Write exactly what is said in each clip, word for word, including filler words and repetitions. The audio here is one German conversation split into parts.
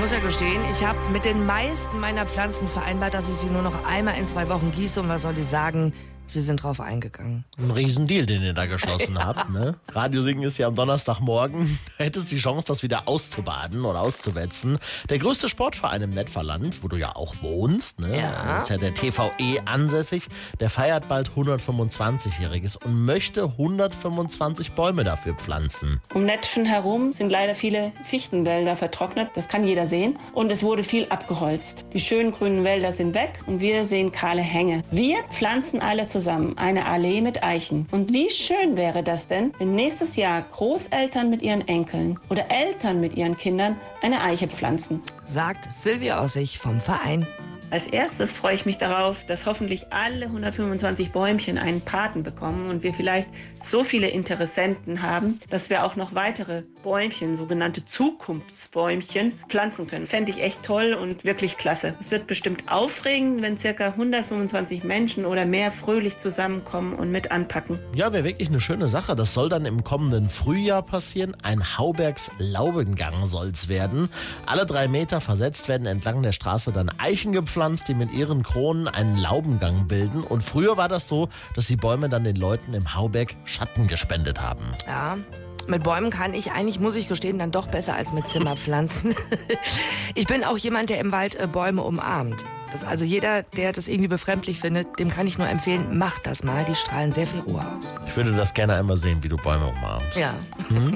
muss ja gestehen, ich habe mit den meisten meiner Pflanzen vereinbart, dass ich sie nur noch einmal in zwei Wochen gieße. Und was soll ich sagen? Sie sind drauf eingegangen. Ein Riesendeal, den ihr da geschlossen ja. habt. Ne? Radiosingen ist ja am Donnerstagmorgen. Da hättest du die Chance, das wieder auszubaden oder auszuwetzen. Der größte Sportverein im Nettverland, wo du ja auch wohnst, ne? Ja. Das ist ja der T V E ansässig. Der feiert bald hundertfünfundzwanzigjähriges und möchte hundertfünfundzwanzig Bäume dafür pflanzen. Um Netfen herum sind leider viele Fichtenwälder vertrocknet. Das kann jeder sehen. Und es wurde viel abgeholzt. Die schönen grünen Wälder sind weg und wir sehen kahle Hänge. Wir pflanzen alle zusammen eine Allee mit Eichen. Und wie schön wäre das denn, wenn nächstes Jahr Großeltern mit ihren Enkeln oder Eltern mit ihren Kindern eine Eiche pflanzen. Sagt Silvia Ossig vom Verein. Als erstes freue ich mich darauf, dass hoffentlich alle hundertfünfundzwanzig Bäumchen einen Paten bekommen und wir vielleicht so viele Interessenten haben, dass wir auch noch weitere Bäumchen, sogenannte Zukunftsbäumchen, pflanzen können. Fände ich echt toll und wirklich klasse. Es wird bestimmt aufregend, wenn ca. hundertfünfundzwanzig Menschen oder mehr fröhlich zusammenkommen und mit anpacken. Ja, wäre wirklich eine schöne Sache. Das soll dann im kommenden Frühjahr passieren. Ein Haubergs-Laubengang soll es werden. Alle drei Meter versetzt werden entlang der Straße dann Eichen gepflanzt, die mit ihren Kronen einen Laubengang bilden. Und früher war das so, dass die Bäume dann den Leuten im Hauberg Schatten gespendet haben. Ja, mit Bäumen kann ich eigentlich, muss ich gestehen, dann doch besser als mit Zimmerpflanzen. Ich bin auch jemand, der im Wald äh, Bäume umarmt. Das, also jeder, der das irgendwie befremdlich findet, dem kann ich nur empfehlen, macht das mal. Die strahlen sehr viel Ruhe aus. Ich würde das gerne einmal sehen, wie du Bäume umarmst. Ja. Hm?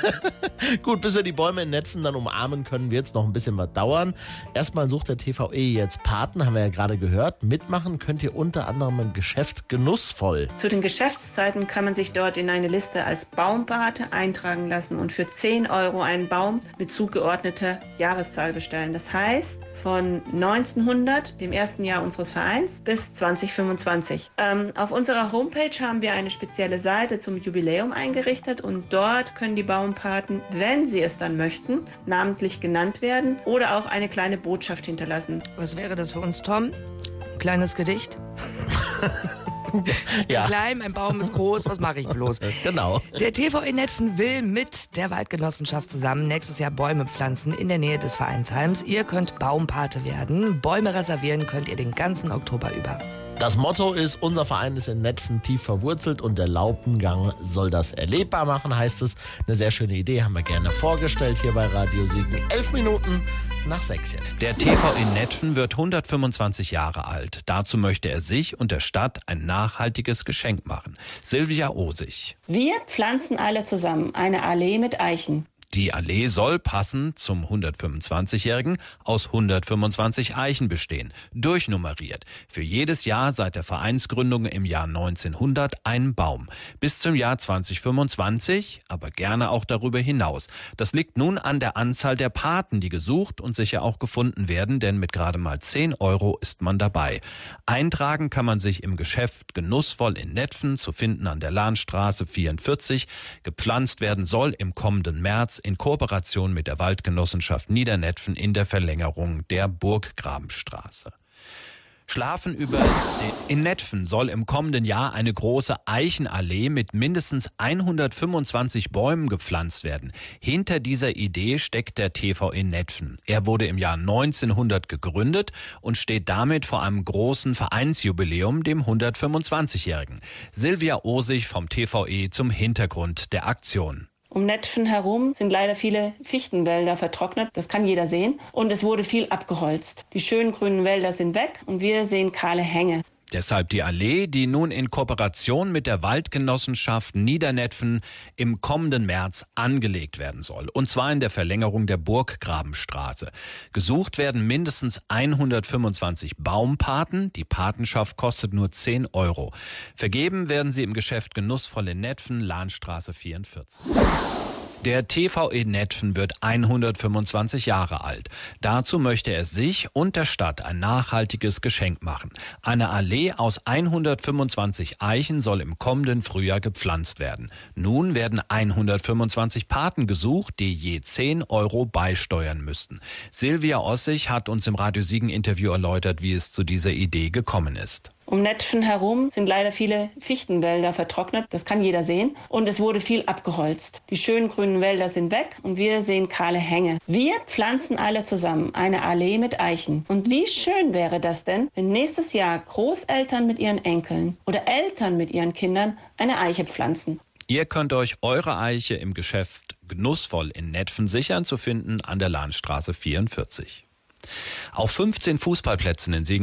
Gut, bis wir die Bäume in Netfen dann umarmen können, wird es noch ein bisschen was dauern. Erstmal sucht der T V E jetzt Paten, haben wir ja gerade gehört. Mitmachen könnt ihr unter anderem im Geschäft Genussvoll. Zu den Geschäftszeiten kann man sich dort in eine Liste als Baumpate eintragen lassen und für zehn Euro einen Baum mit zugeordneter Jahreszahl bestellen. Das heißt, von neunzehnhundert, dem ersten Jahr unseres Vereins, bis zwanzig fünfundzwanzig. Ähm, auf unserer Homepage haben wir eine spezielle Seite zum Jubiläum eingerichtet und dort können die Baumpaten, wenn sie es dann möchten, namentlich genannt werden oder auch eine kleine Botschaft hinterlassen. Was wäre das für uns, Tom? Kleines Gedicht? Ja. Klein, mein Baum ist groß, was mache ich bloß? Genau. Der T V E Netfen will mit der Waldgenossenschaft zusammen nächstes Jahr Bäume pflanzen in der Nähe des Vereinsheims. Ihr könnt Baumpate werden. Bäume reservieren könnt ihr den ganzen Oktober über. Das Motto ist, unser Verein ist in Netfen tief verwurzelt und der Laubengang soll das erlebbar machen, heißt es. Eine sehr schöne Idee, haben wir gerne vorgestellt hier bei Radio Siegen. Elf Minuten nach sechs jetzt. Der T V E Netfen wird hundertfünfundzwanzig Jahre alt. Dazu möchte er sich und der Stadt ein nachhaltiges Geschenk machen. Silvia Ossig. Wir pflanzen alle zusammen eine Allee mit Eichen. Die Allee soll passend zum hundertfünfundzwanzigjährigen aus hundertfünfundzwanzig Eichen bestehen, durchnummeriert. Für jedes Jahr seit der Vereinsgründung im Jahr neunzehnhundert ein Baum. Bis zum Jahr zwanzig fünfundzwanzig, aber gerne auch darüber hinaus. Das liegt nun an der Anzahl der Paten, die gesucht und sicher auch gefunden werden, denn mit gerade mal zehn Euro ist man dabei. Eintragen kann man sich im Geschäft Genussvoll in Netfen, zu finden an der Lahnstraße vierundvierzig. Gepflanzt werden soll im kommenden März in Kooperation mit der Waldgenossenschaft Niedernetfen in der Verlängerung der Burggrabenstraße. Schlafen über in Netfen soll im kommenden Jahr eine große Eichenallee mit mindestens hundertfünfundzwanzig Bäumen gepflanzt werden. Hinter dieser Idee steckt der T V E Netfen. Er wurde im Jahr neunzehnhundert gegründet und steht damit vor einem großen Vereinsjubiläum, dem hundertfünfundzwanzigjährigen. Silvia Ossig vom T V E zum Hintergrund der Aktion. Um Netfen herum sind leider viele Fichtenwälder vertrocknet. Das kann jeder sehen. Und es wurde viel abgeholzt. Die schönen grünen Wälder sind weg und wir sehen kahle Hänge. Deshalb die Allee, die nun in Kooperation mit der Waldgenossenschaft Niedernetfen im kommenden März angelegt werden soll. Und zwar in der Verlängerung der Burggrabenstraße. Gesucht werden mindestens hundertfünfundzwanzig Baumpaten. Die Patenschaft kostet nur zehn Euro. Vergeben werden sie im Geschäft Genussvoll in Netfen, Lahnstraße vierundvierzig. Der T V E Netfen wird hundertfünfundzwanzig Jahre alt. Dazu möchte er sich und der Stadt ein nachhaltiges Geschenk machen. Eine Allee aus hundertfünfundzwanzig Eichen soll im kommenden Frühjahr gepflanzt werden. Nun werden hundertfünfundzwanzig Paten gesucht, die je zehn Euro beisteuern müssten. Silvia Ossig hat uns im Radio Siegen Interview erläutert, wie es zu dieser Idee gekommen ist. Um Netphen herum sind leider viele Fichtenwälder vertrocknet. Das kann jeder sehen. Und es wurde viel abgeholzt. Die schönen grünen Wälder sind weg und wir sehen kahle Hänge. Wir pflanzen alle zusammen eine Allee mit Eichen. Und wie schön wäre das denn, wenn nächstes Jahr Großeltern mit ihren Enkeln oder Eltern mit ihren Kindern eine Eiche pflanzen. Ihr könnt euch eure Eiche im Geschäft Genussvoll in Netphen sichern, zu finden an der Lahnstraße vierundvierzig. Auf fünfzehn Fußballplätzen in Siegen